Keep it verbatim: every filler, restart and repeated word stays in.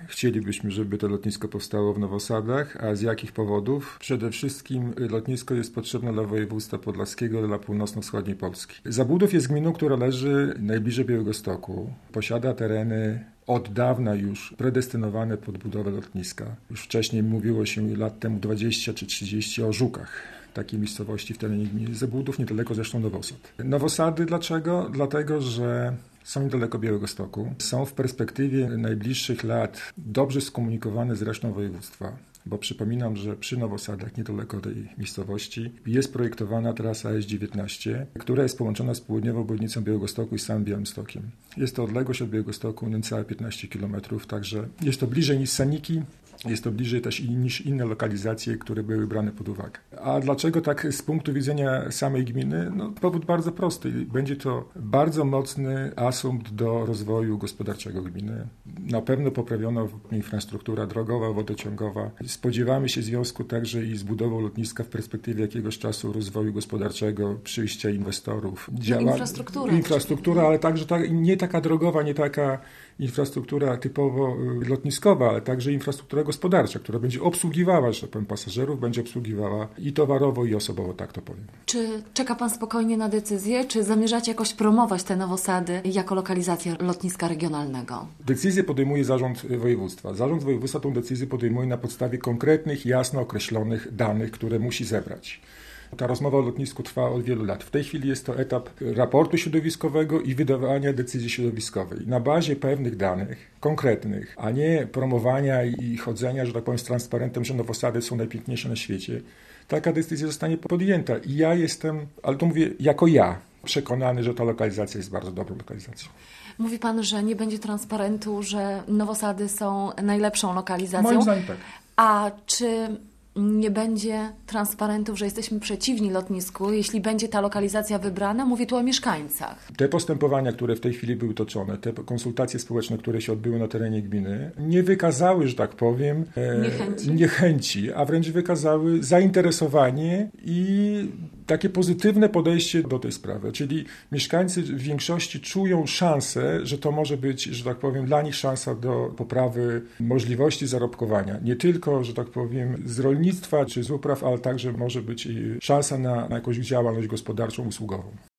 chcielibyśmy, żeby to lotnisko powstało w Nowosadach, a z jakich powodów? Przede wszystkim lotnisko jest potrzebne dla województwa podlaskiego, dla północno-wschodniej Polski. Zabudów jest gminą, która leży najbliżej Białegostoku. Posiada tereny od dawna już predestynowane pod budowę lotniska. Już wcześniej mówiło się lat temu dwadzieścia czy trzydzieści o Żukach. Takiej miejscowości w terenie gminy Zabudów, niedaleko zresztą Nowosad. Nowosady dlaczego? Dlatego, że są niedaleko Białegostoku. Są w perspektywie najbliższych lat dobrze skomunikowane z resztą województwa. Bo przypominam, że przy Nowosadach, niedaleko tej miejscowości, jest projektowana trasa S dziewiętnaście, która jest połączona z południową obwodnicą Białegostoku i samym Białymstokiem. Jest to odległość od Białegostoku niecałe piętnaście kilometrów, także jest to bliżej niż Saniki. Jest to bliżej też niż inne lokalizacje, które były brane pod uwagę. A dlaczego tak z punktu widzenia samej gminy? No, powód bardzo prosty. Będzie to bardzo mocny asumpt do rozwoju gospodarczego gminy. Na pewno poprawiona infrastruktura drogowa, wodociągowa. Spodziewamy się w związku także i z budową lotniska w perspektywie jakiegoś czasu rozwoju gospodarczego, przyjścia inwestorów. Działa... Infrastruktura. Infrastruktura, ale także ta, nie taka drogowa, nie taka infrastruktura typowo lotniskowa, ale także infrastruktura gospodarcza, która będzie obsługiwała, że tak powiem, pasażerów, będzie obsługiwała i towarowo, i osobowo, tak to powiem. Czy czeka Pan spokojnie na decyzję, czy zamierzacie jakoś promować te Nowosady jako lokalizację lotniska regionalnego? Decyzję podejmuje zarząd województwa. Zarząd województwa tą decyzję podejmuje na podstawie konkretnych, jasno określonych danych, które musi zebrać. Ta rozmowa o lotnisku trwa od wielu lat. W tej chwili jest to etap raportu środowiskowego i wydawania decyzji środowiskowej. Na bazie pewnych danych, konkretnych, a nie promowania i chodzenia, że tak powiem, z transparentem, że Nowosady są najpiękniejsze na świecie. Taka decyzja zostanie podjęta i ja jestem, ale to mówię jako ja, przekonany, że ta lokalizacja jest bardzo dobrą lokalizacją. Mówi Pan, że nie będzie transparentu, że Nowosady są najlepszą lokalizacją. Moim zdaniem tak. A czy nie będzie transparentów, że jesteśmy przeciwni lotnisku, jeśli będzie ta lokalizacja wybrana? Mówię tu o mieszkańcach. Te postępowania, które w tej chwili były toczone, te konsultacje społeczne, które się odbyły na terenie gminy, nie wykazały, że tak powiem, niechęci, niechęci a wręcz wykazały zainteresowanie i takie pozytywne podejście do tej sprawy. Czyli mieszkańcy w większości czują szansę, że to może być, że tak powiem, dla nich szansa do poprawy możliwości zarobkowania. Nie tylko, że tak powiem, z rolnictwa czy z upraw, ale także może być szansa na, na jakąś działalność gospodarczą, usługową.